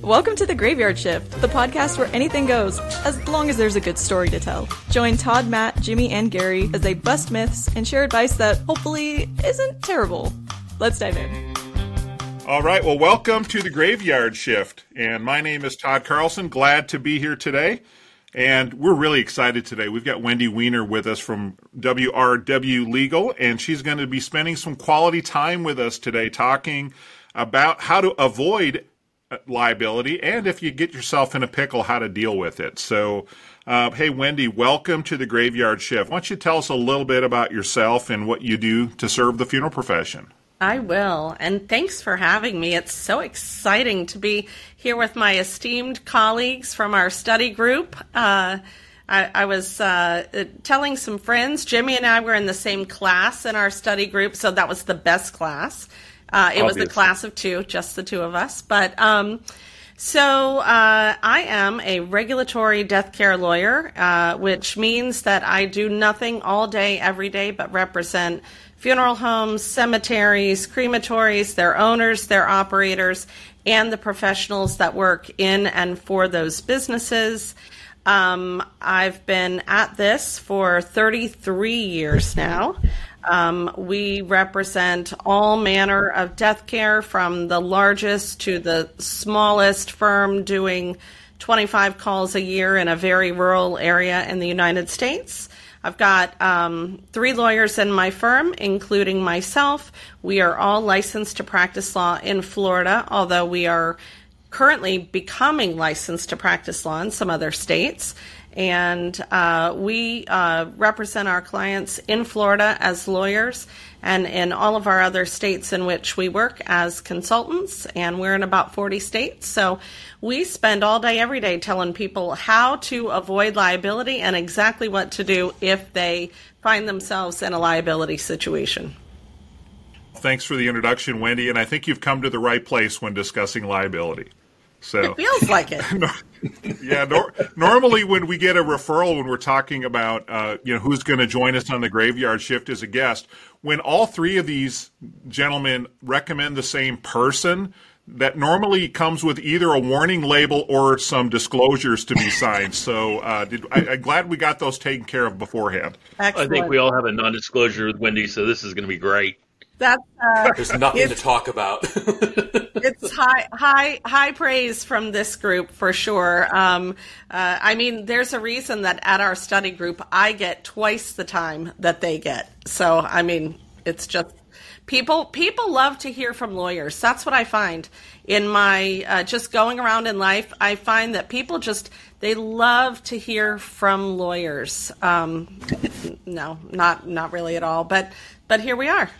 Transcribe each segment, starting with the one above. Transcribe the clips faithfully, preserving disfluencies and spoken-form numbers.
Welcome to The Graveyard Shift, the podcast where anything goes, as long as there's a good story to tell. Join Todd, Matt, Jimmy, and Gary as they bust myths and share advice that, hopefully, isn't terrible. Let's dive in. All right, well, welcome to The Graveyard Shift, and my name is Todd Carlson. Glad to be here today, and we're really excited today. We've got Wendy Weiner with us from W R W Legal, and she's going to be spending some quality time with us today talking about how to avoid liability, and if you get yourself in a pickle, how to deal with it. So, uh, hey, Wendy, welcome to The Graveyard Shift. Why don't you tell us a little bit about yourself and what you do to serve the funeral profession? I will, and thanks for having me. It's so exciting to be here with my esteemed colleagues from our study group. Uh, I, I was uh, telling some friends, Jimmy and I were in the same class in our study group, so that was the best class. Uh, it Obviously. was the class of two, just the two of us. But um, so uh, I am a regulatory death care lawyer, uh, which means that I do nothing all day, every day, but represent funeral homes, cemeteries, crematories, their owners, their operators, and the professionals that work in and for those businesses. Um, I've been at this for thirty-three years now. Um, we represent all manner of death care, from the largest to the smallest firm doing twenty-five calls a year in a very rural area in the United States. I've got um, three lawyers in my firm, including myself. We are all licensed to practice law in Florida, although we are currently becoming licensed to practice law in some other states. And uh, we uh, represent our clients in Florida as lawyers and in all of our other states in which we work as consultants, and we're in about forty states. So we spend all day, every day telling people how to avoid liability and exactly what to do if they find themselves in a liability situation. Thanks for the introduction, Wendy, and I think you've come to the right place when discussing liability. So, it feels like it. yeah. Nor- normally, when we get a referral, when we're talking about uh, you know who's going to join us on the Graveyard Shift as a guest, when all three of these gentlemen recommend the same person, that normally comes with either a warning label or some disclosures to be signed. So, uh, did, I, I'm glad we got those taken care of beforehand. Excellent. I think we all have a non-disclosure with Wendy, so this is going to be great. That's uh, There's nothing to talk about. It's high, high, high praise from this group for sure. Um, uh, I mean, there's a reason that at our study group, I get twice the time that they get. So, I mean, it's just people. People love to hear from lawyers. That's what I find in my uh, just going around in life. I find that people just they love to hear from lawyers. Um, no, not not really at all. But but here we are.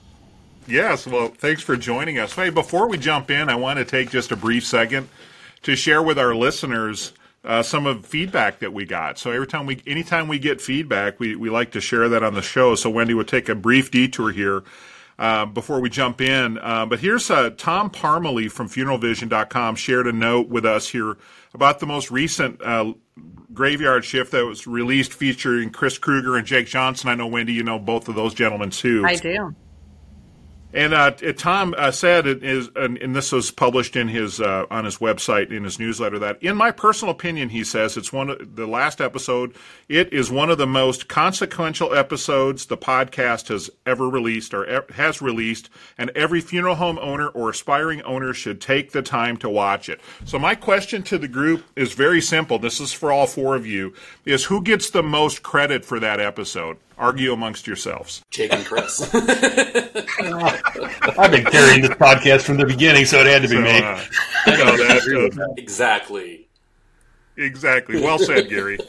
Yes, well, thanks for joining us. Hey, before we jump in, I want to take just a brief second to share with our listeners uh, some of the feedback that we got. So every time we, anytime we get feedback, we, we like to share that on the show. So Wendy will take a brief detour here uh, before we jump in. Uh, but here's uh, Tom Parmalee from funeral vision dot com shared a note with us here about the most recent uh, Graveyard Shift that was released featuring Chris Kruger and Jake Johnson. I know, Wendy, you know both of those gentlemen too. I do. And uh, Tom uh, said, it is, and, and this was published in his uh, on his website in his newsletter, that in my personal opinion, he says, it's one of the last episode. It is one of the most consequential episodes the podcast has ever released or e- has released, and every funeral home owner or aspiring owner should take the time to watch it. So my question to the group is very simple. This is for all four of you: is who gets the most credit for that episode? Argue amongst yourselves. Jake and Chris. I've been carrying this podcast from the beginning, so it had to be so, me. Uh, no, that, uh, exactly. Exactly. Well said, Gary.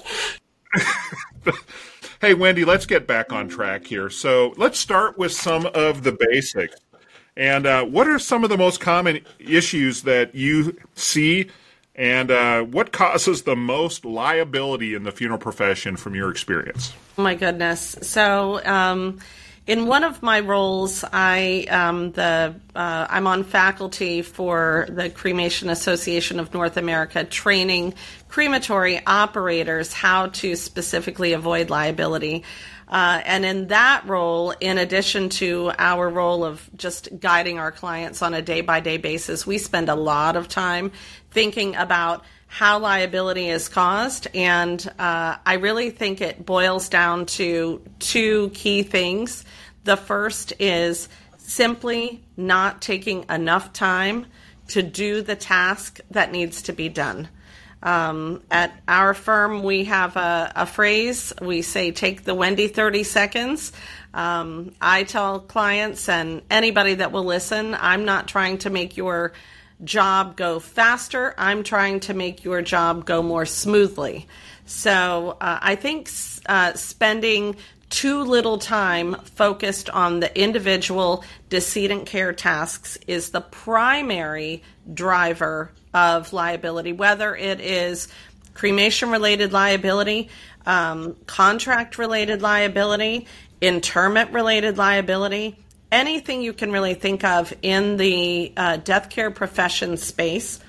Hey, Wendy, let's get back on track here. So let's start with some of the basics. And uh, what are some of the most common issues that you see, and uh, what causes the most liability in the funeral profession from your experience? Oh my goodness. So um, in one of my roles, I um, the uh, I'm on faculty for the Cremation Association of North America, training crematory operators how to specifically avoid liability. Uh, and in that role, in addition to our role of just guiding our clients on a day-by-day basis, we spend a lot of time thinking about how liability is caused. And uh, I really think it boils down to two key things. The first is simply not taking enough time to do the task that needs to be done. Um, at our firm, we have a, a phrase. We say, take the Wendy thirty seconds. Um, I tell clients and anybody that will listen, I'm not trying to make your job go faster. I'm trying to make your job go more smoothly. So uh, I think uh, spending too little time focused on the individual decedent care tasks is the primary driver of liability, whether it is cremation-related liability, um, contract-related liability, interment-related liability, anything you can really think of in the uh, death care profession space.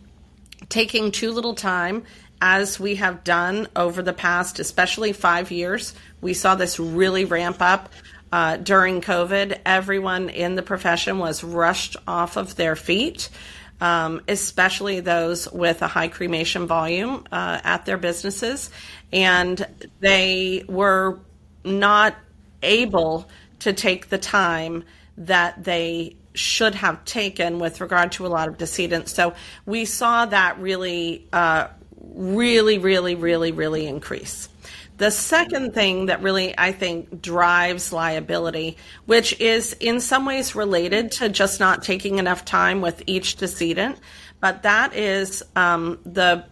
Taking too little time, as we have done over the past, especially five years. We saw this really ramp up uh, during COVID. Everyone in the profession was rushed off of their feet. Um, especially those with a high cremation volume uh, at their businesses, and they were not able to take the time that they should have taken with regard to a lot of decedents. So we saw that really, uh, really, really, really, really increase. The second thing that really, I think, drives liability, which is in some ways related to just not taking enough time with each decedent, but that is um, the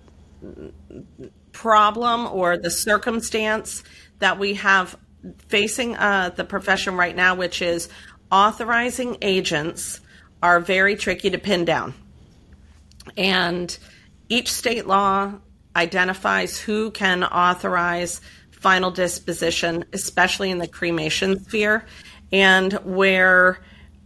problem or the circumstance that we have facing uh, the profession right now, which is authorizing agents are very tricky to pin down. And each state law identifies who can authorize final disposition, especially in the cremation sphere, and where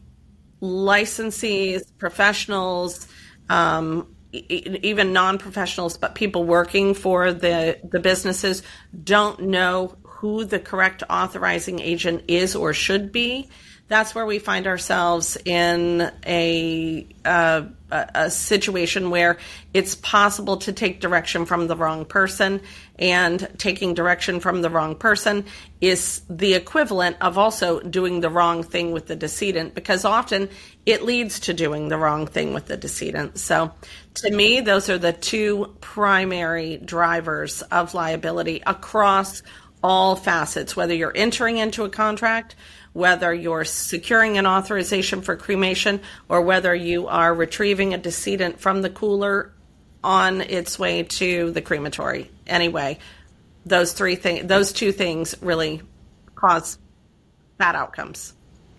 licensees, professionals, um, e- even non-professionals, but people working for the, the businesses don't know who the correct authorizing agent is or should be. That's where we find ourselves in a, uh, a situation where it's possible to take direction from the wrong person, and taking direction from the wrong person is the equivalent of also doing the wrong thing with the decedent, because often it leads to doing the wrong thing with the decedent. So to me, those are the two primary drivers of liability across all facets, whether you're entering into a contract, whether you're securing an authorization for cremation, or whether you are retrieving a decedent from the cooler on its way to the crematory. Anyway, those three things, those two things really cause bad outcomes.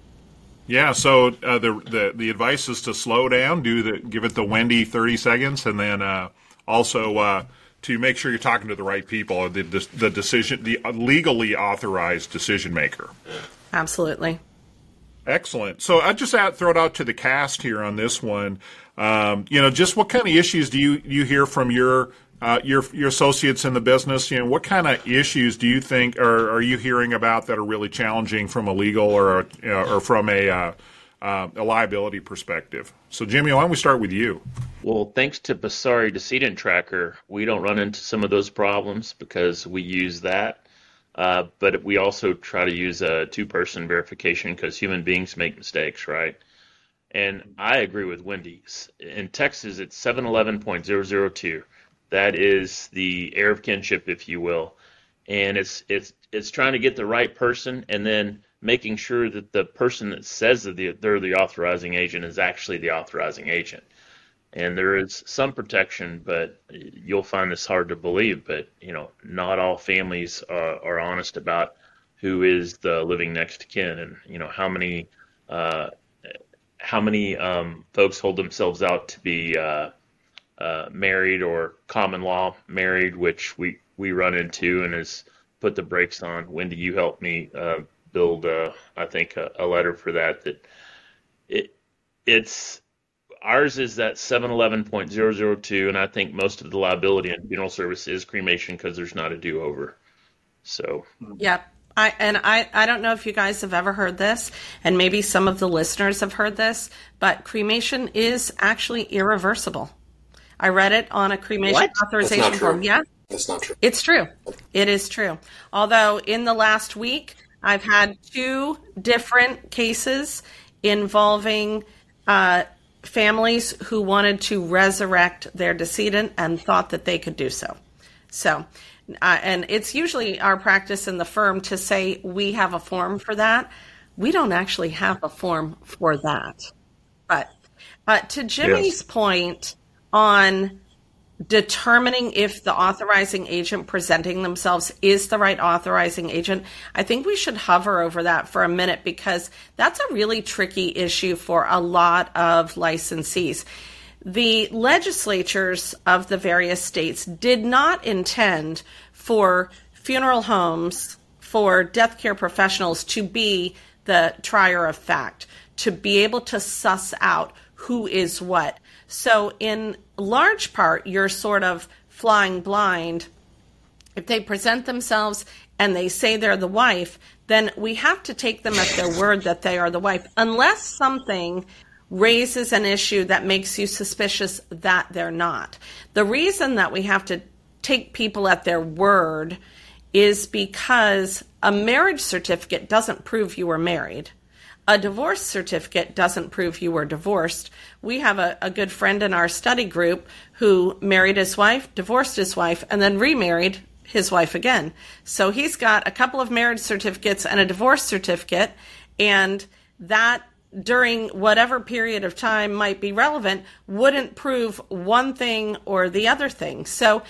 Yeah, so uh, the, the the advice is to slow down, do the give it the Wendy thirty seconds, and then uh, also uh, to make sure you're talking to the right people, the the decision, the legally authorized decision maker. Absolutely. Excellent. So I just out, throw it out to the cast here on this one. Um, you know, just what kind of issues do you, you hear from your uh, your your associates in the business? You know, what kind of issues do you think are are you hearing about that are really challenging from a legal or a, or from a uh, uh, a liability perspective? So, Jimmy, why don't we start with you? Well, thanks to Basari Decedent Tracker, we don't run into some of those problems because we use that. Uh, but we also try to use a two-person verification because human beings make mistakes, right? And I agree with Wendy. In Texas, it's seven eleven point zero zero two. That is the heir of kinship, if you will. And it's it's it's trying to get the right person and then making sure that the person that says that they're the authorizing agent is actually the authorizing agent. And there is some protection, but you'll find this hard to believe. But, you know, not all families are, are honest about who is the living next of kin, and, you know, how many uh, how many um, folks hold themselves out to be uh, uh, married or common law married, which we, we run into and has put the brakes on. Wendy, you helped me uh, build, uh, I think, a, a letter for that. That it it's ours is that seven eleven point zero zero two, and I think most of the liability in funeral service is cremation because there's not a do-over. So, yeah. I, and I, I don't know if you guys have ever heard this, and maybe some of the listeners have heard this, but cremation is actually irreversible. I read it on a cremation What? authorization That's not form. true. Yeah, That's not true. it's true. It is true. Although in the last week, I've had two different cases involving uh, families who wanted to resurrect their decedent and thought that they could do so. So, uh, and it's usually our practice in the firm to say we have a form for that. We don't actually have a form for that. But uh, to Jimmy's Yes. point on determining if the authorizing agent presenting themselves is the right authorizing agent, I think we should hover over that for a minute because that's a really tricky issue for a lot of licensees. The legislatures of the various states did not intend for funeral homes, for death care professionals to be the trier of fact, to be able to suss out who is what. So in large part, you're sort of flying blind. If they present themselves and they say they're the wife, then we have to take them at their word that they are the wife, unless something raises an issue that makes you suspicious that they're not. The reason that we have to take people at their word is because a marriage certificate doesn't prove you were married. A divorce certificate doesn't prove you were divorced. We have a, a good friend in our study group who married his wife, divorced his wife, and then remarried his wife again. So he's got a couple of marriage certificates and a divorce certificate, and that during whatever period of time might be relevant wouldn't prove one thing or the other thing. So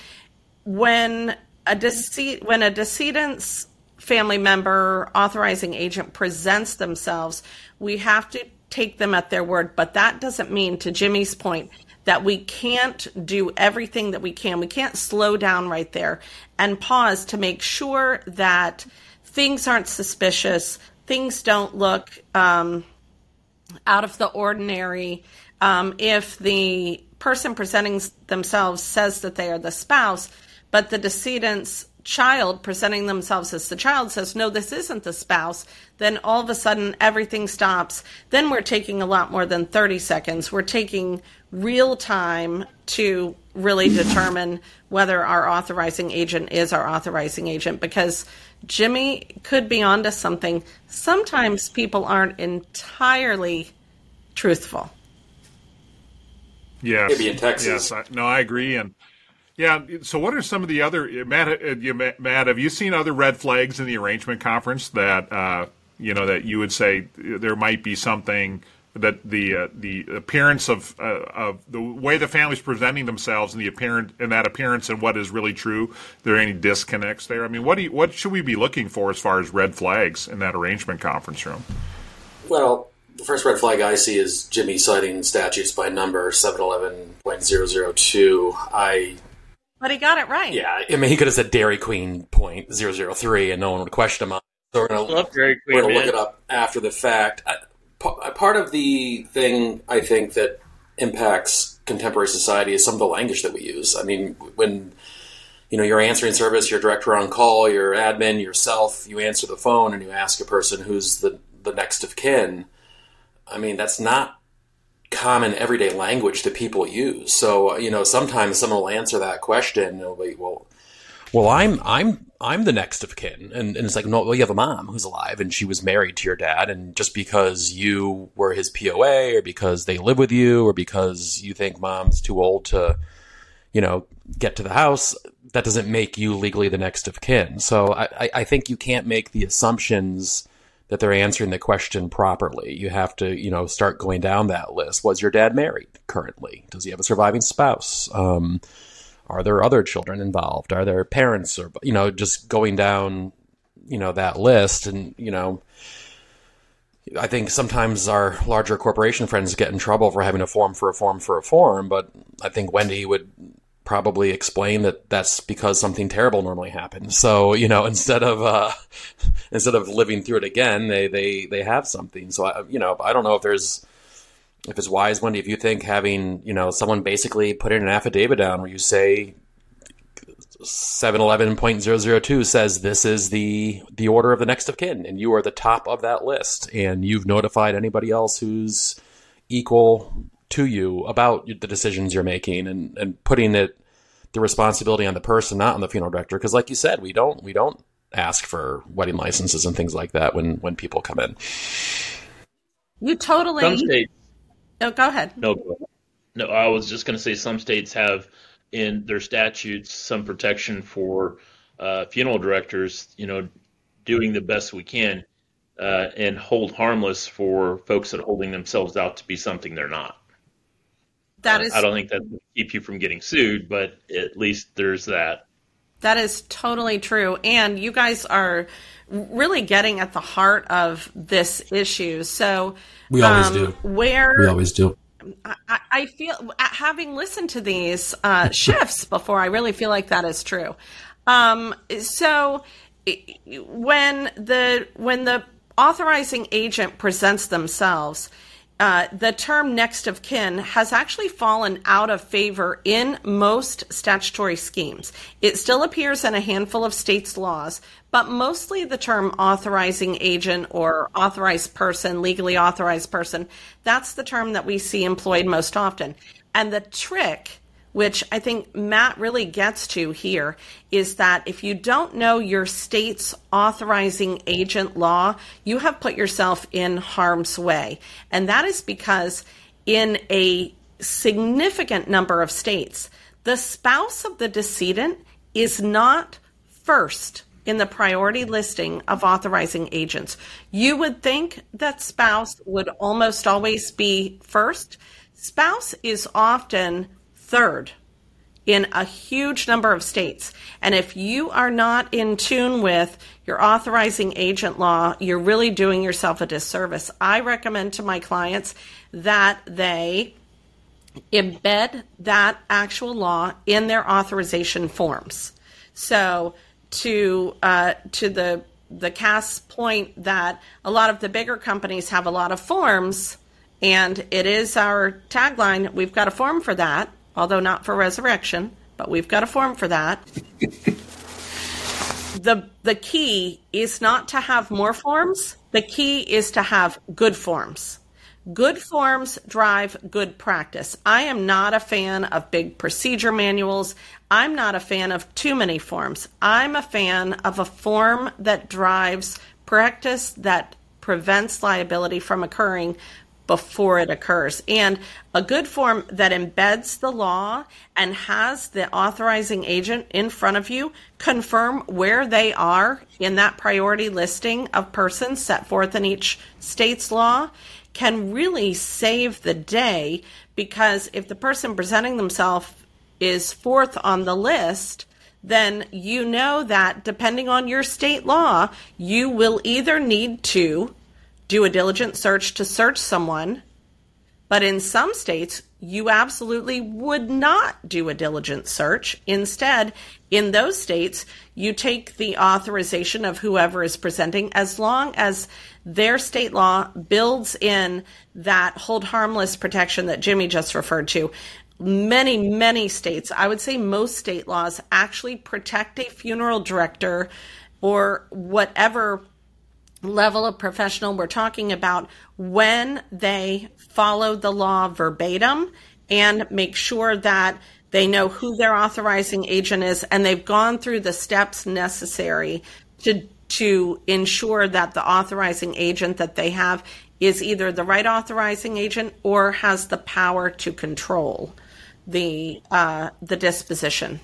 when a dece- when a decedent's family member, authorizing agent presents themselves, we have to take them at their word. But that doesn't mean, to Jimmy's point, that we can't do everything that we can. We can't slow down right there and pause to make sure that things aren't suspicious, things don't look um, out of the ordinary. Um, if the person presenting themselves says that they are the spouse, but the decedent's child presenting themselves as the child says, no, this isn't the spouse, then all of a sudden everything stops. Then we're taking a lot more than thirty seconds. We're taking real time to really determine whether our authorizing agent is our authorizing agent, because Jimmy could be onto something. Sometimes people aren't entirely truthful. Yes. Maybe in Texas. Yes. I, no, I agree. And yeah. So, what are some of the other Matt? uh, You, Matt, have you seen other red flags in the arrangement conference that uh, you know that you would say there might be something that the uh, the appearance of uh, of the way the family's presenting themselves and the appearance and that appearance and what is really true? There are any disconnects there? I mean, what do you, what should we be looking for as far as red flags in that arrangement conference room? Well, the first red flag I see is Jimmy citing statutes by number seven eleven point zero zero two. I But he got it right. yeah, I mean he could have said Dairy Queen point zero zero three and no one would question him on it. So we're gonna, Love Dairy Queen, we're gonna look man. it up after the fact. I, pa- part of the thing I think that impacts contemporary society is some of the language that we use. I mean, when you know you're answering service, your director on call, your admin, yourself, you answer the phone and you ask a person who's the the next of kin. I mean, that's not common everyday language that people use. So, you know, sometimes someone will answer that question and they'll be, well, well, I'm, I'm, I'm the next of kin. And, and it's like, no, well, you have a mom who's alive and she was married to your dad. And just because you were his P O A or because they live with you or because you think mom's too old to, you know, get to the house, that doesn't make you legally the next of kin. So I, I think you can't make the assumptions that they're answering the question properly. You have to, you know, start going down that list. Was your dad married currently? Does he have a surviving spouse? Um, are there other children involved? Are there parents or, you know, just going down, you know, that list. And, you know, I think sometimes our larger corporation friends get in trouble for having a form for a form for a form, but I think Wendy would probably explain that that's because something terrible normally happened. So, you know, instead of uh, instead of living through it again, they, they, they have something. So, I, you know, I don't know if there's if it's wise, Wendy, if you think having, you know, someone basically put in an affidavit down where you say seven eleven point zero zero two says this is the the order of the next of kin, and you are the top of that list, and you've notified anybody else who's equal to you about the decisions you're making, and, and putting it the responsibility on the person, not on the funeral director. Because, like you said, we don't we don't ask for wedding licenses and things like that when when people come in. You totally. Some states. Oh, go ahead. No, no. I was just going to say some states have in their statutes some protection for uh, funeral directors, you know, doing the best we can uh, and hold harmless for folks that are holding themselves out to be something they're not. That uh, is. I don't think that will keep you from getting sued, but at least there's that. That is totally true. And you guys are really getting at the heart of this issue. So we always um, do. Where we always do. I, I feel, having listened to these uh, shifts before, I really feel like that is true. Um, so when the when the authorizing agent presents themselves, uh, the term next of kin has actually fallen out of favor in most statutory schemes. It still appears in a handful of states' laws, but mostly the term authorizing agent or authorized person, legally authorized person, that's the term that we see employed most often. And the trick, which I think Matt really gets to here, is that if you don't know your state's authorizing agent law, you have put yourself in harm's way. And that is because in a significant number of states, the spouse of the decedent is not first in the priority listing of authorizing agents. You would think that spouse would almost always be first. Spouse is often third in a huge number of states. And if you are not in tune with your authorizing agent law, you're really doing yourself a disservice. I recommend to my clients that they embed that actual law in their authorization forms. So to uh, to the the Cass point that a lot of the bigger companies have a lot of forms, and it is our tagline, we've got a form for that, although not for resurrection, but we've got a form for that. the The key is not to have more forms. The key is to have good forms. Good forms drive good practice. I am not a fan of big procedure manuals. I'm not a fan of too many forms. I'm a fan of a form that drives practice, that prevents liability from occurring before it occurs. And a good form that embeds the law and has the authorizing agent in front of you confirm where they are in that priority listing of persons set forth in each state's law can really save the day, because if the person presenting themselves is fourth on the list, then you know that depending on your state law, you will either need to do a diligent search to search someone, but in some states, you absolutely would not do a diligent search. Instead, in those states, you take the authorization of whoever is presenting, as long as their state law builds in that hold harmless protection that Jimmy just referred to. Many, many states, I would say most state laws, actually protect a funeral director or whatever level of professional we're talking about when they follow the law verbatim and make sure that they know who their authorizing agent is and they've gone through the steps necessary to to ensure that the authorizing agent that they have is either the right authorizing agent or has the power to control the uh, the disposition.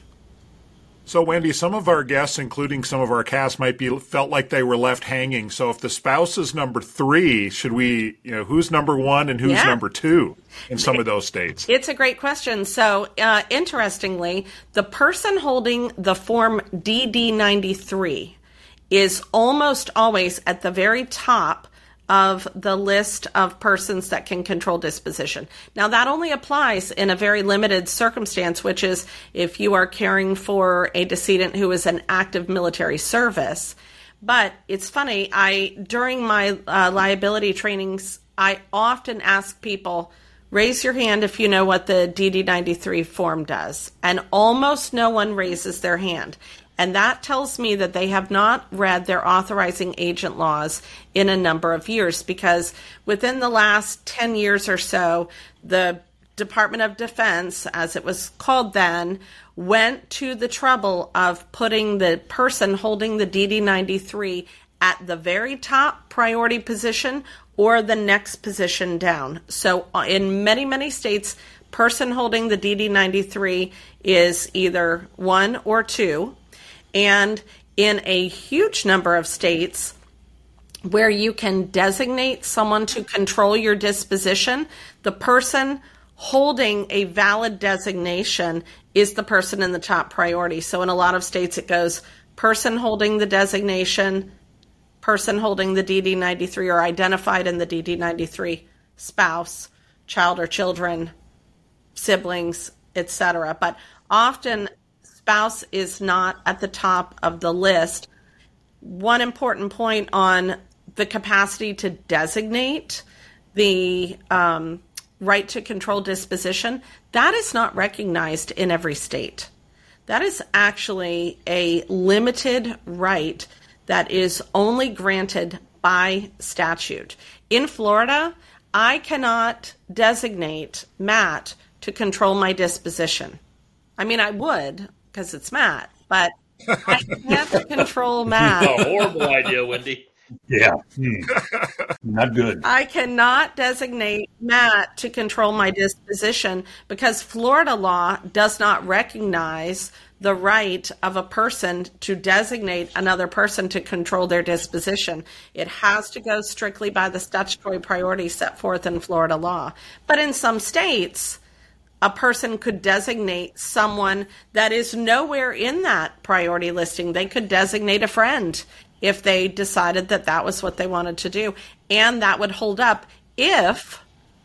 So, Wendy, some of our guests, including some of our cast, might be felt like they were left hanging. So, if the spouse is number three, should we, you know, who's number one and who's yeah. number two in some of those states? It's a great question. So, uh, interestingly, the person holding the form D D ninety-three is almost always at the very top of the list of persons that can control disposition. Now, that only applies in a very limited circumstance, which is if you are caring for a decedent who is in active military service. But it's funny, I during my uh, liability trainings, I often ask people, raise your hand if you know what the D D ninety-three form does. And almost no one raises their hand. And that tells me that they have not read their authorizing agent laws in a number of years, because within the last ten years or so, the Department of Defense, as it was called then, went to the trouble of putting the person holding the D D ninety-three at the very top priority position or the next position down. So in many, many states, person holding the D D ninety-three is either one or two. And in a huge number of states where you can designate someone to control your disposition, the person holding a valid designation is the person in the top priority. So in a lot of states it goes person holding the designation, person holding the D D ninety-three or identified in the D D ninety-three, spouse, child or children, siblings, et cetera. But often spouse is not at the top of the list. One important point on the capacity to designate the um, right to control disposition, that is not recognized in every state. That is actually a limited right that is only granted by statute. In Florida, I cannot designate Matt to control my disposition. I mean, I would, because it's Matt, but I can't control Matt. A horrible idea, Wendy. Yeah. Hmm. Not good. I cannot designate Matt to control my disposition because Florida law does not recognize the right of a person to designate another person to control their disposition. It has to go strictly by the statutory priorities set forth in Florida law. But in some states, a person could designate someone that is nowhere in that priority listing. They could designate a friend if they decided that that was what they wanted to do. And that would hold up if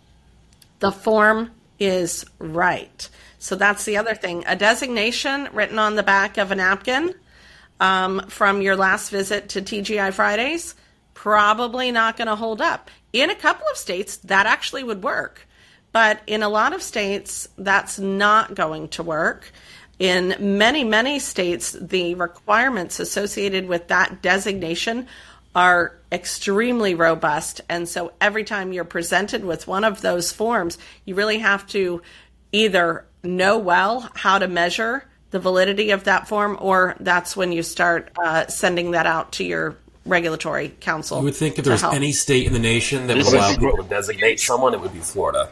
the form is right. So that's the other thing. A designation written on the back of a napkin um, from your last visit to T G I Fridays, probably not going to hold up. In a couple of states, that actually would work. But in a lot of states, that's not going to work. In many, many states, the requirements associated with that designation are extremely robust. And so every time you're presented with one of those forms, you really have to either know well how to measure the validity of that form, or that's when you start uh, sending that out to your regulatory counsel. You would think if there's any state in the nation that would This allow is- people would designate someone, it would be Florida.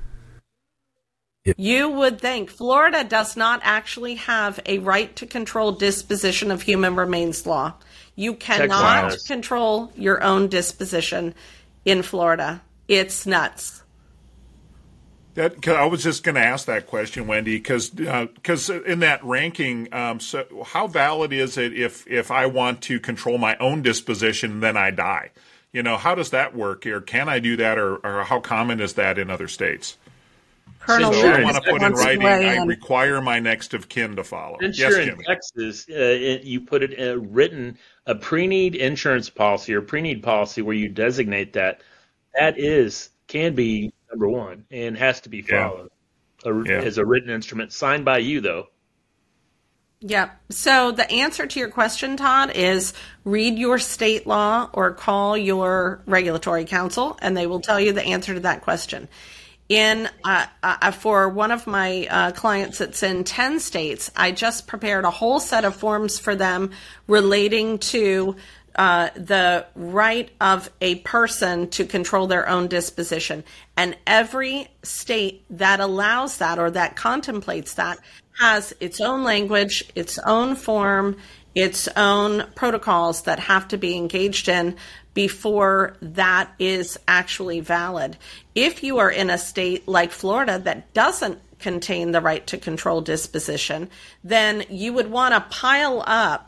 You would think Florida does not actually have a right to control disposition of human remains law. You cannot Texas. control your own disposition in Florida. It's nuts. That, 'cause I was just going to ask that question, Wendy, because because in that ranking, um, so how valid is it if if I want to control my own disposition, then I die? You know, how does that work? Or can I do that, or, or how common is that in other states? Colonel So Sure. I Lewis want to put in wants to writing, weigh I in. require my next of kin to follow. And Yes, sure, in Jimmy. Texas, uh, it, you put it uh, written a pre-need insurance policy or pre-need policy where you designate that. That is can be number one and has to be Yeah. followed a, Yeah. as a written instrument signed by you, though. Yeah. So the answer to your question, Todd, is read your state law or call your regulatory counsel, and they will tell you the answer to that question. In uh, uh, for one of my uh, clients that's in ten states, I just prepared a whole set of forms for them relating to uh, the right of a person to control their own disposition. And every state that allows that or that contemplates that has its own language, its own form, its own protocols that have to be engaged in before that is actually valid. If you are in a state like Florida that doesn't contain the right to control disposition, then you would want to pile up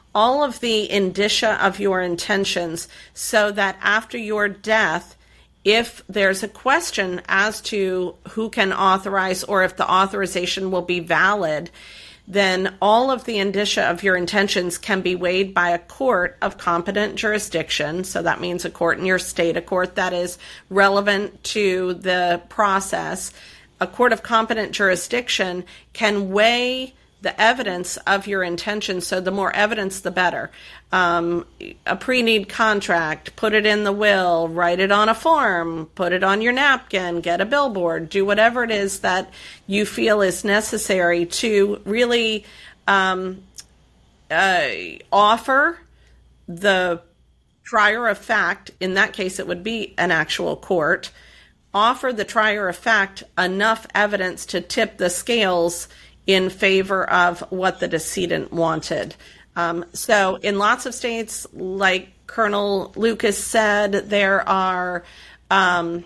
all of the indicia of your intentions, so that after your death, if there's a question as to who can authorize or if the authorization will be valid, then all of the indicia of your intentions can be weighed by a court of competent jurisdiction. So that means a court in your state, a court that is relevant to the process. A court of competent jurisdiction can weigh the evidence of your intention. So the more evidence, the better. Um, a pre-need contract, put it in the will, write it on a form, put it on your napkin, get a billboard, do whatever it is that you feel is necessary to really um, uh, offer the trier of fact. In that case, it would be an actual court. Offer the trier of fact enough evidence to tip the scales in favor of what the decedent wanted. Um, so in lots of states, like Colonel Lucas said, there are um,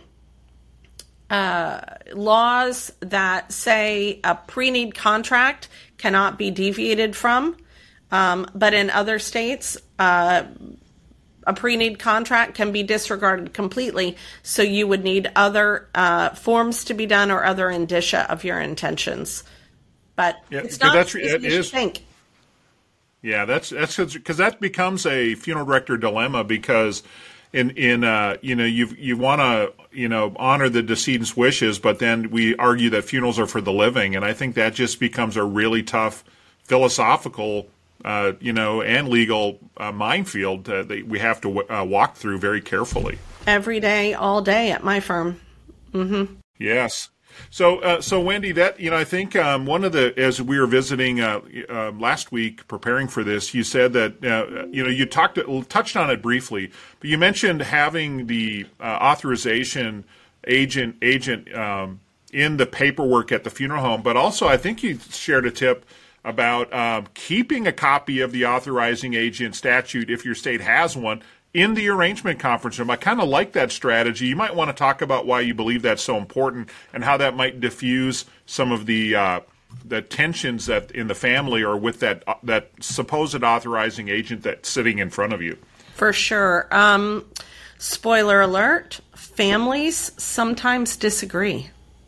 uh, laws that say a pre-need contract cannot be deviated from. Um, but in other states, uh, a pre-need contract can be disregarded completely. So you would need other uh, forms to be done or other indicia of your intentions. But yeah, it's not that's, as easy as you think. Yeah, that's that's because that becomes a funeral director dilemma, because in in uh, you know you you want to you know honor the decedent's wishes, but then we argue that funerals are for the living, and I think that just becomes a really tough philosophical uh, you know and legal uh, minefield uh, that we have to w- uh, walk through very carefully. Every day, all day at my firm. Mm-hmm. Yes. So, uh, so Wendy, that you know, I think um, one of the as we were visiting uh, uh, last week preparing for this, you said that uh, you know you talked touched on it briefly, but you mentioned having the uh, authorization agent agent um, in the paperwork at the funeral home, but also I think you shared a tip about um, keeping a copy of the authorizing agent statute if your state has one in the arrangement conference room. I kind of like that strategy. You might want to talk about why you believe that's so important and how that might diffuse some of the uh, the tensions that in the family or with that uh, that supposed authorizing agent that's sitting in front of you. For sure. Um, spoiler alert, families sometimes disagree.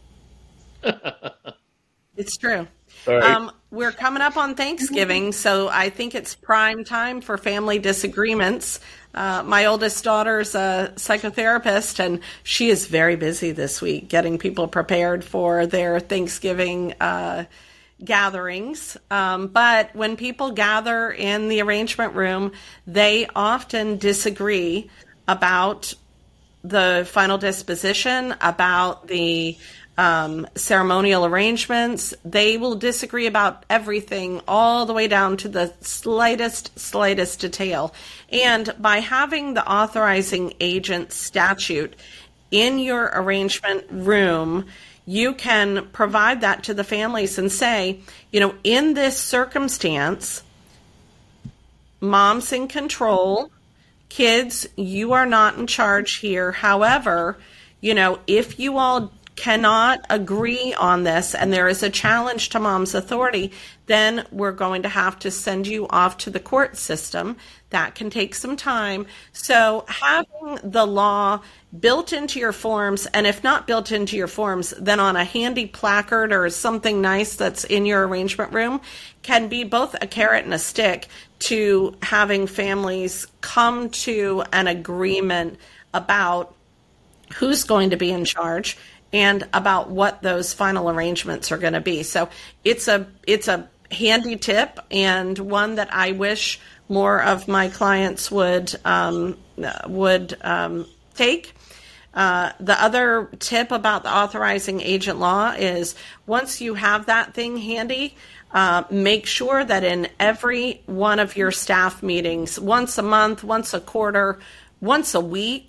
It's true. Right. Um, we're coming up on Thanksgiving, so I think it's prime time for family disagreements. Uh, my oldest daughter's a psychotherapist, and she is very busy this week getting people prepared for their Thanksgiving uh, gatherings. Um, but when people gather in the arrangement room, they often disagree about the final disposition, about the Um, ceremonial arrangements. They will disagree about everything, all the way down to the slightest, slightest detail. And by having the authorizing agent statute in your arrangement room, you can provide that to the families and say, you know, in this circumstance, mom's in control. Kids, you are not in charge here. However, you know, if you all cannot agree on this and there is a challenge to mom's authority, then we're going to have to send you off to the court system. That can take some time. So having the law built into your forms, and if not built into your forms, then on a handy placard or something nice that's in your arrangement room, can be both a carrot and a stick to having families come to an agreement about who's going to be in charge and about what those final arrangements are going to be. So it's a it's a handy tip, and one that I wish more of my clients would um, would um, take. Uh, the other tip about the authorizing agent law is once you have that thing handy, uh, make sure that in every one of your staff meetings, once a month, once a quarter, once a week,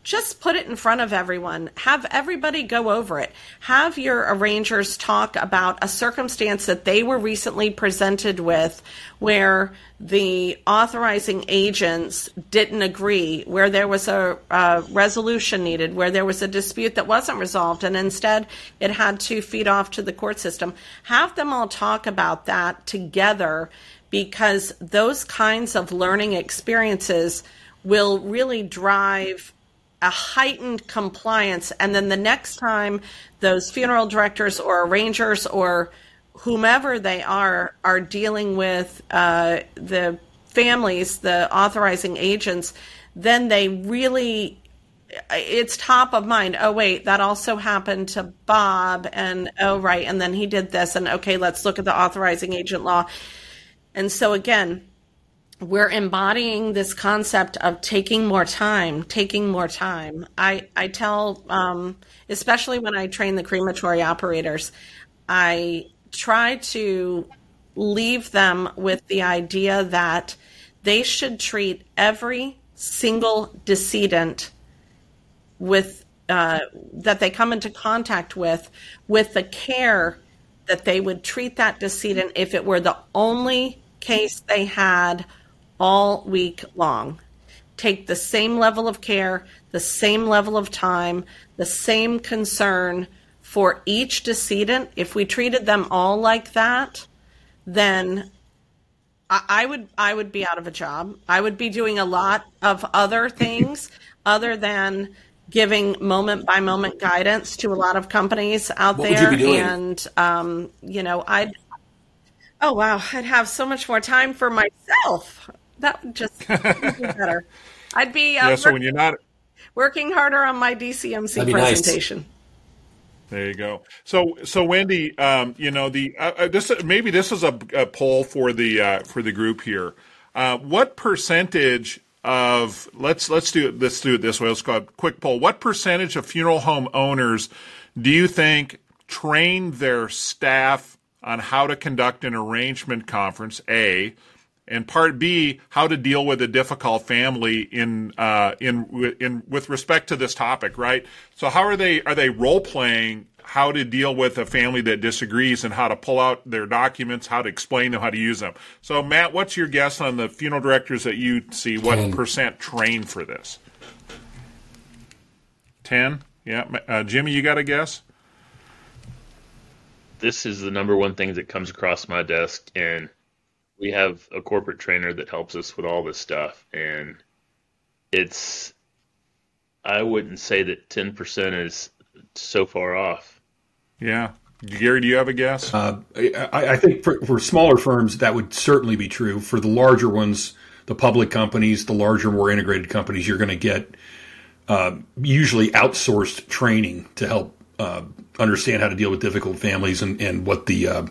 just put it in front of everyone. Have everybody go over it. Have your arrangers talk about a circumstance that they were recently presented with where the authorizing agents didn't agree, where there was a, a resolution needed, where there was a dispute that wasn't resolved, and instead it had to feed off to the court system. Have them all talk about that together, because those kinds of learning experiences will really drive a heightened compliance. And then the next time those funeral directors or arrangers or whomever they are are dealing with uh, the families, the authorizing agents, then they really, it's top of mind. Oh, wait, that also happened to Bob, and oh, right, and then he did this, and okay, let's look at the authorizing agent law. And so again, we're embodying this concept of taking more time, taking more time. I, I tell, um, especially when I train the crematory operators, I try to leave them with the idea that they should treat every single decedent with uh, that they come into contact with, with the care that they would treat that decedent if it were the only case they had all week long. Take the same level of care, the same level of time, the same concern for each decedent. If we treated them all like that, then I, I would I would be out of a job. I would be doing a lot of other things other than giving moment by moment guidance to a lot of companies out What there. would you be doing? And um, you know, I'd oh wow, I'd have so much more time for myself. That would just be better. I'd be uh, Yeah, so when you're not working harder on my D C M C That'd be nice. presentation. There you go. So, so Wendy, um, you know, the uh, uh, this maybe this is a, a poll for the uh, for the group here. Uh, what percentage of let's let's do it let's do it this way. Let's go a quick poll. What percentage of funeral home owners do you think train their staff on how to conduct an arrangement conference? A, and part B, how to deal with a difficult family in uh, in in with respect to this topic, right? So how are they are they role playing how to deal with a family that disagrees and how to pull out their documents, how to explain them, how to use them? So Matt, what's your guess on the funeral directors that you see? What Ten. percent train for this? Ten? Yeah, uh, Jimmy, you got a guess? This is the number one thing that comes across my desk, and we have a corporate trainer that helps us with all this stuff, and it's, I wouldn't say that ten percent is so far off. Yeah. Gary, do you have a guess? Uh, I, I think for, for smaller firms, that would certainly be true. For the larger ones, the public companies, the larger, more integrated companies, you're going to get uh, usually outsourced training to help uh, understand how to deal with difficult families and, and what the uh,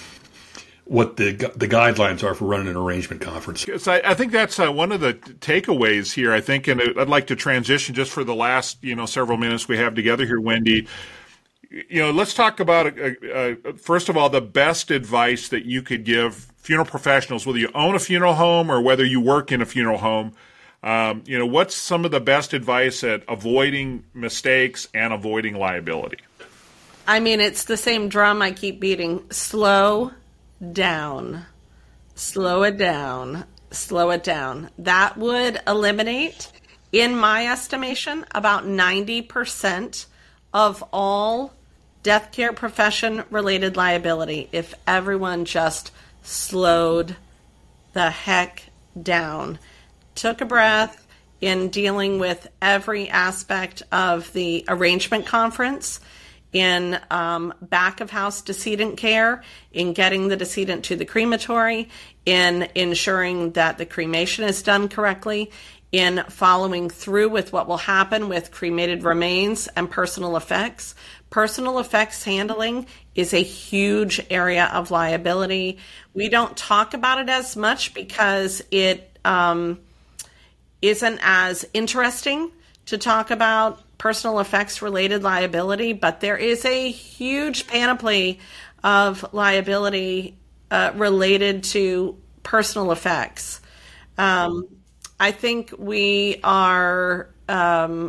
what the the guidelines are for running an arrangement conference. So I, I think that's uh, one of the takeaways here, I think, and I'd like to transition just for the last, you know, several minutes we have together here, Wendy. You know, let's talk about, uh, uh, first of all, the best advice that you could give funeral professionals, whether you own a funeral home or whether you work in a funeral home. Um, you know, what's some of the best advice at avoiding mistakes and avoiding liability? I mean, it's the same drum I keep beating. Slow down. Slow it down. Slow it down. That would eliminate, in my estimation, about ninety percent of all death care profession related liability if everyone just slowed the heck down, took a breath in dealing with every aspect of the arrangement conference, in um, back of house decedent care, in getting the decedent to the crematory, in ensuring that the cremation is done correctly, in following through with what will happen with cremated remains and personal effects. Personal effects handling is a huge area of liability. We don't talk about it as much because it um, isn't as interesting to talk about personal effects related liability, but there is a huge panoply of liability uh, related to personal effects. Um, I think we are um,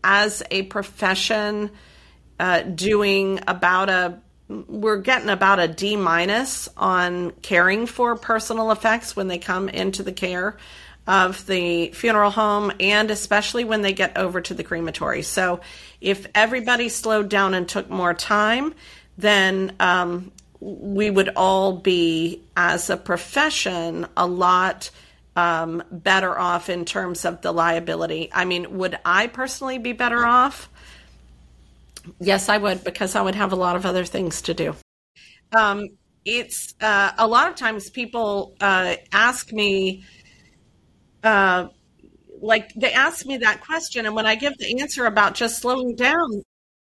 as a profession, uh, doing about a, we're getting about a D minus on caring for personal effects when they come into the care of the funeral home, and especially when they get over to the crematory. So if everybody slowed down and took more time, then um, we would all be, as a profession, a lot um, better off in terms of the liability. I mean, would I personally be better off? Yes, I would, because I would have a lot of other things to do. Um, it's uh, a lot of times people uh, ask me, Uh, like they ask me that question, and when I give the answer about just slowing down,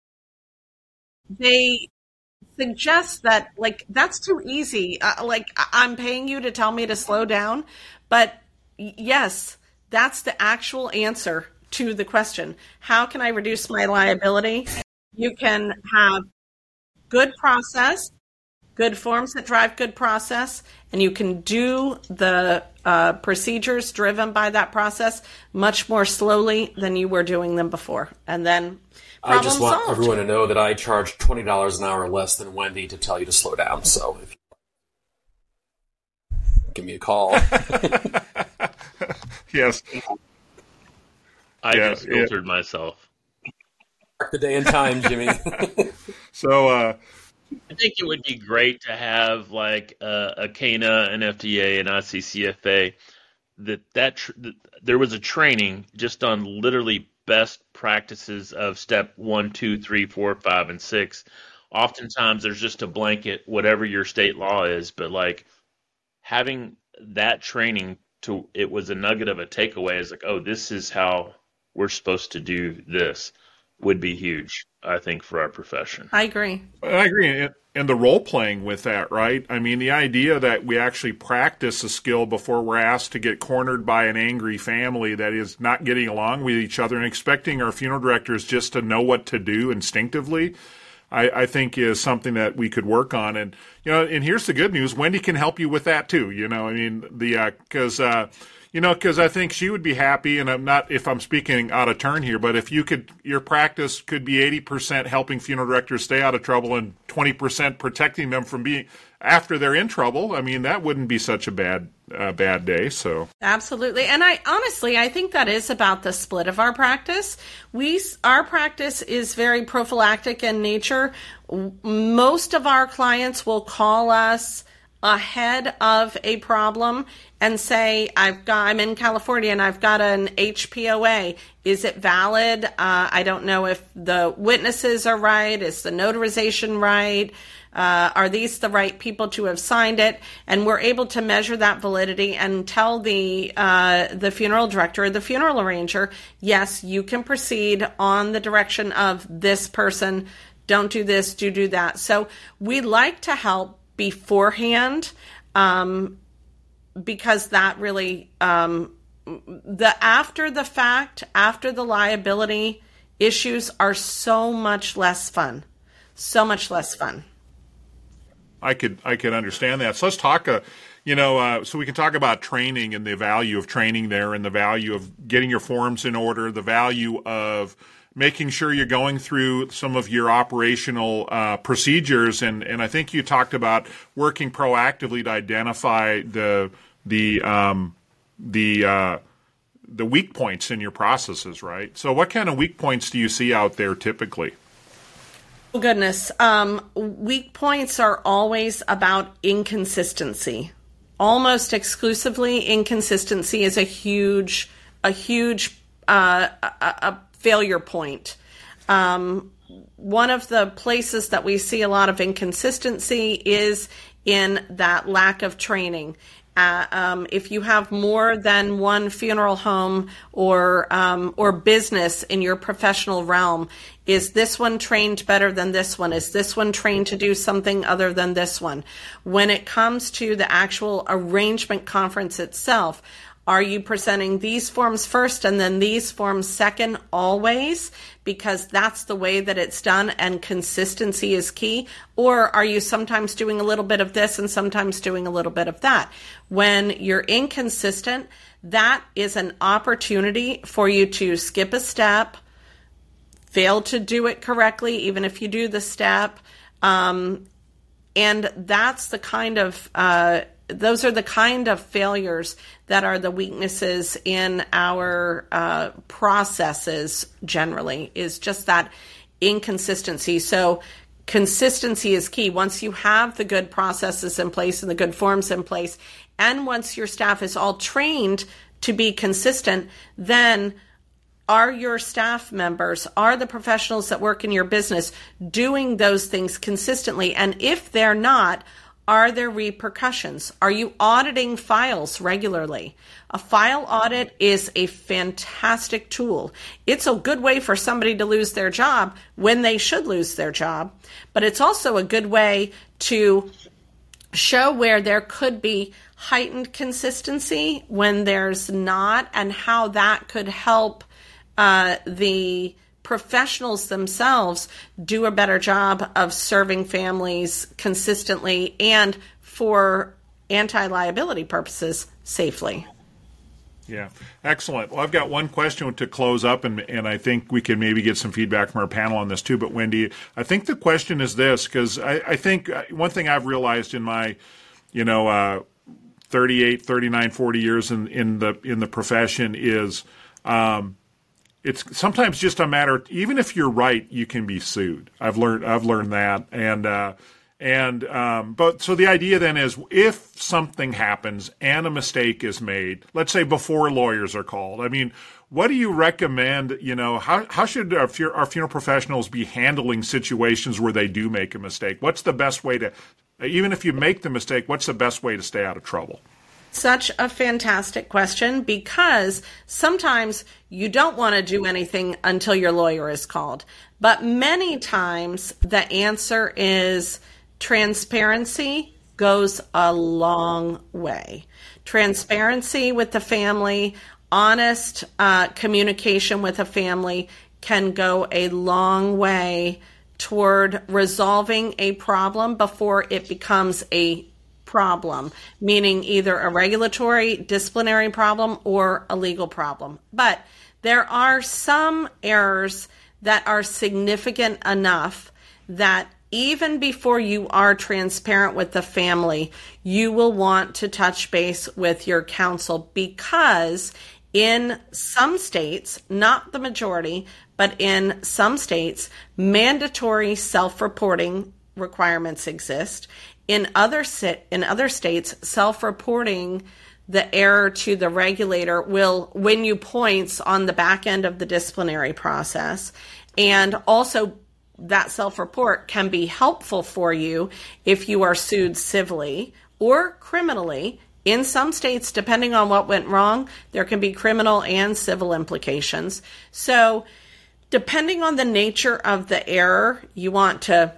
they suggest that like that's too easy. Uh, like I'm paying you to tell me to slow down, but yes, that's the actual answer to the question. How can I reduce my liability? You can have good process, good forms that drive good process, and you can do the uh, procedures driven by that process much more slowly than you were doing them before. And then problem I just want solved. everyone to know that I charge twenty dollars an hour less than Wendy to tell you to slow down. So if you give me a call. Yes. I Yeah, just filtered yeah. myself. Mark the day and time, Jimmy. So, uh, I think it would be great to have like uh, a C A N A, an F D A, an I C C F A. That that, tr- that there was a training just on literally best practices of step one, two, three, four, five, and six. Oftentimes, there's just a blanket, whatever your state law is, but like having that training to it was a nugget of a takeaway. Is like, oh, this is how we're supposed to do this. Would be huge, I think, for our profession. I agree. I agree. And the role playing with that, right? I mean, the idea that we actually practice a skill before we're asked to get cornered by an angry family that is not getting along with each other and expecting our funeral directors just to know what to do instinctively, I, I think is something that we could work on. And, you know, and here's the good news. Wendy can help you with that too. You know, I mean, the, because, uh, uh, You know, because I think she would be happy, and I'm not, if I'm speaking out of turn here, but if you could, your practice could be eighty percent helping funeral directors stay out of trouble and twenty percent protecting them from being, after they're in trouble, I mean, that wouldn't be such a bad, uh, bad day, so. Absolutely. And I, honestly, I think that is about the split of our practice. We, our practice is very prophylactic in nature. Most of our clients will call us ahead of a problem and say, I've got, I'm in California and I've got an H P O A. Is it valid? Uh, I don't know if the witnesses are right. Is the notarization right? Uh, are these the right people to have signed it? And we're able to measure that validity and tell the uh, the funeral director or the funeral arranger, yes, you can proceed on the direction of this person. Don't do this, do do that. So we like to help beforehand, um, because that really, um, the after the fact, after the liability issues are so much less fun, so much less fun. I could I could understand that. So let's talk, uh, you know, uh, so we can talk about training and the value of training there, and the value of getting your forms in order, the value of making sure you're going through some of your operational uh, procedures, and, and I think you talked about working proactively to identify the the um, the uh, the weak points in your processes, right? So, what kind of weak points do you see out there typically? Oh, goodness, um, weak points are always about inconsistency. Almost exclusively, inconsistency is a huge a huge uh, a, a failure point. Um, one of the places that we see a lot of inconsistency is in that lack of training. Uh, um, if you have more than one funeral home or um, or business in your professional realm, is this one trained better than this one? Is this one trained to do something other than this one? When it comes to the actual arrangement conference itself, are you presenting these forms first and then these forms second always, because that's the way that it's done and consistency is key? Or are you sometimes doing a little bit of this and sometimes doing a little bit of that? When you're inconsistent, that is an opportunity for you to skip a step, fail to do it correctly, even if you do the step. Um, and that's the kind of, uh, those are the kind of failures that are the weaknesses in our uh, processes generally, is just that inconsistency. So consistency is key. Once you have the good processes in place and the good forms in place, and once your staff is all trained to be consistent, then are your staff members, are the professionals that work in your business doing those things consistently? And if they're not, are there repercussions? Are you auditing files regularly? A file audit is a fantastic tool. It's a good way for somebody to lose their job when they should lose their job, but it's also a good way to show where there could be heightened consistency when there's not, and how that could help uh, the professionals themselves do a better job of serving families consistently and for anti-liability purposes safely. Yeah, excellent. Well, I've got one question to close up, and, and I think we can maybe get some feedback from our panel on this too. But Wendy, I think the question is this, because I, I think one thing I've realized in my, you know, uh, thirty-eight, thirty-nine, forty years in, in the in the profession is, um, it's sometimes just a matter of, even if you're right, you can be sued. I've learned I've learned that, and uh, and um, but so the idea then is, if something happens and a mistake is made, let's say before lawyers are called, I mean, what do you recommend? You know, how how should our, our funeral professionals be handling situations where they do make a mistake? What's the best way to, even if you make the mistake, what's the best way to stay out of trouble? Such a fantastic question, because sometimes you don't want to do anything until your lawyer is called. But many times the answer is transparency goes a long way. Transparency with the family, honest uh, communication with a family can go a long way toward resolving a problem before it becomes a problem, meaning either a regulatory disciplinary problem or a legal problem. But there are some errors that are significant enough that even before you are transparent with the family, you will want to touch base with your counsel, because in some states, not the majority, but in some states, mandatory self-reporting requirements exist. In other sit in other states, self-reporting the error to the regulator will win you points on the back end of the disciplinary process. And also, that self-report can be helpful for you if you are sued civilly or criminally. In some states, depending on what went wrong, there can be criminal and civil implications. So, depending on the nature of the error, you want to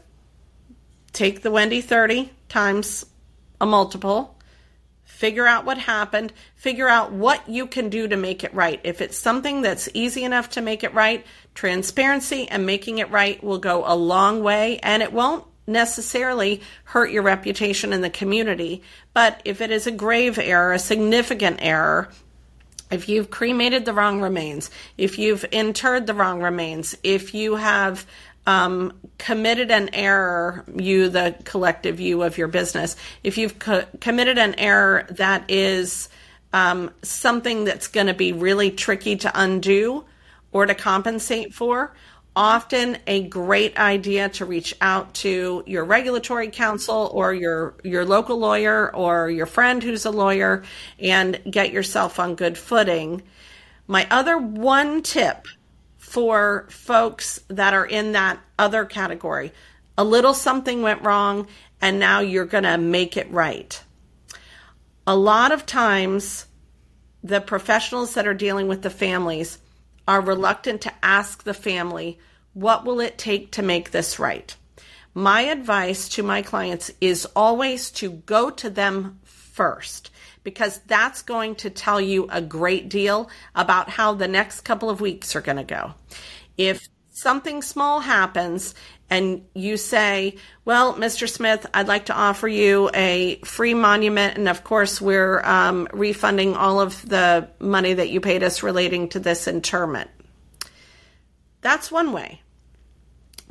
take the Wendy thirty times a multiple, figure out what happened, figure out what you can do to make it right. If it's something that's easy enough to make it right, transparency and making it right will go a long way, and it won't necessarily hurt your reputation in the community. But if it is a grave error, a significant error, if you've cremated the wrong remains, if you've interred the wrong remains, if you have Um, committed an error, you, the collective you of your business, if you've co- committed an error that is um, something that's going to be really tricky to undo or to compensate for, often a great idea to reach out to your regulatory counsel or your, your local lawyer or your friend who's a lawyer and get yourself on good footing. My other one tip for folks that are in that other category, a little something went wrong and now you're going to make it right. A lot of times, the professionals that are dealing with the families are reluctant to ask the family, what will it take to make this right? My advice to my clients is always to go to them first, because that's going to tell you a great deal about how the next couple of weeks are going to go. If something small happens and you say, well, Mister Smith, I'd like to offer you a free monument, and of course we're um, refunding all of the money that you paid us relating to this interment. That's one way.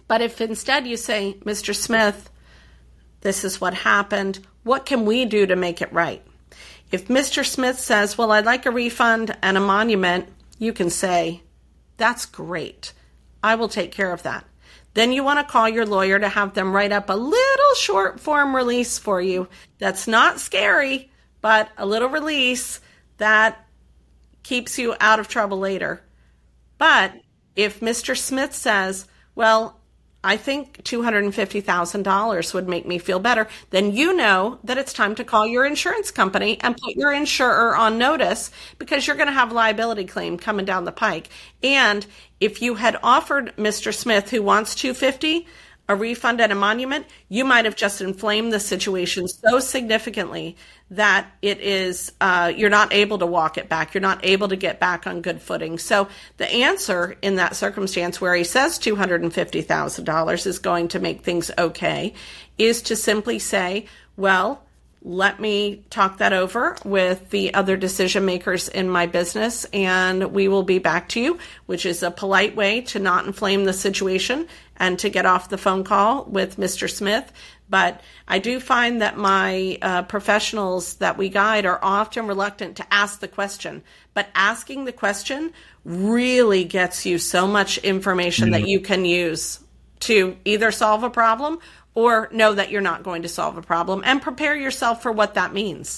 But if instead you say, Mister Smith, this is what happened, what can we do to make it right? If Mister Smith says, well, I'd like a refund and a monument, you can say, that's great. I will take care of that. Then you want to call your lawyer to have them write up a little short form release for you that's not scary, but a little release that keeps you out of trouble later. But if Mister Smith says, well, I think two hundred fifty thousand dollars would make me feel better, then you know that it's time to call your insurance company and put your insurer on notice, because you're going to have a liability claim coming down the pike. And if you had offered Mister Smith, who wants two hundred fifty dollars, a refund and a monument, you might have just inflamed the situation so significantly that it is uh, you're not able to walk it back. You're not able to get back on good footing. So the answer in that circumstance where he says two hundred fifty thousand dollars is going to make things okay is to simply say, well, let me talk that over with the other decision makers in my business, and we will be back to you, which is a polite way to not inflame the situation and to get off the phone call with Mister Smith. But I do find that my uh, professionals that we guide are often reluctant to ask the question. But asking the question really gets you so much information mm-hmm. that you can use to either solve a problem or know that you're not going to solve a problem and prepare yourself for what that means.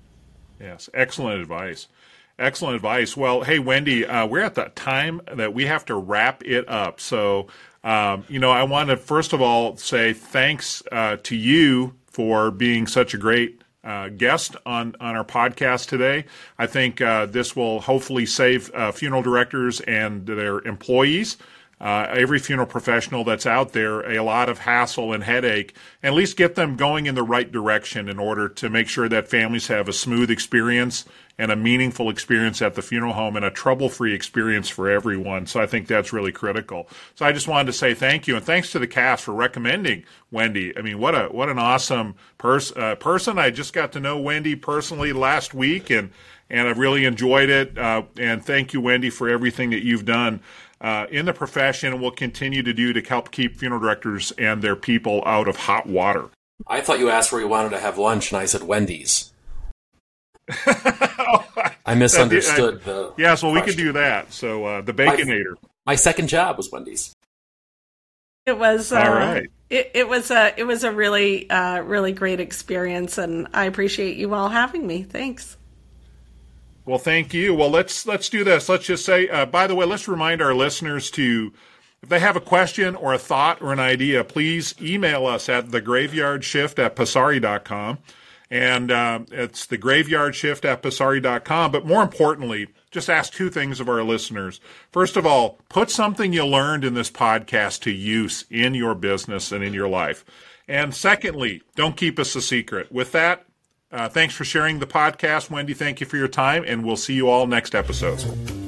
Yes, excellent advice. Excellent advice. Well, hey, Wendy, uh, we're at the time that we have to wrap it up. So, um, you know, I want to first of all say thanks uh, to you for being such a great uh, guest on, on our podcast today. I think uh, this will hopefully save uh, funeral directors and their employees, Uh, every funeral professional that's out there, a lot of hassle and headache, and at least get them going in the right direction in order to make sure that families have a smooth experience and a meaningful experience at the funeral home and a trouble-free experience for everyone. So I think that's really critical. So I just wanted to say thank you, and thanks to the cast for recommending Wendy. I mean, what a what an awesome pers- uh, person. I just got to know Wendy personally last week, and, and I've really enjoyed it. Uh, and thank you, Wendy, for everything that you've done Uh, in the profession and will continue to do to help keep funeral directors and their people out of hot water. I thought you asked where you wanted to have lunch, and I said Wendy's. oh, I misunderstood I, the Yes, well, question. we could do that. So uh, the Baconator. My, my second job was Wendy's. It was uh, all right. It, it was a it was a really uh, really great experience, and I appreciate you all having me. Thanks. Well, thank you. Well, let's let's do this. Let's just say, uh, by the way, let's remind our listeners to, if they have a question or a thought or an idea, please email us at thegraveyardshift at passari dot com. And uh, it's thegraveyardshift at passari dot com. But more importantly, just ask two things of our listeners. First of all, put something you learned in this podcast to use in your business and in your life. And secondly, don't keep us a secret. With that, Uh, thanks for sharing the podcast, Wendy. Thank you for your time, and we'll see you all next episode.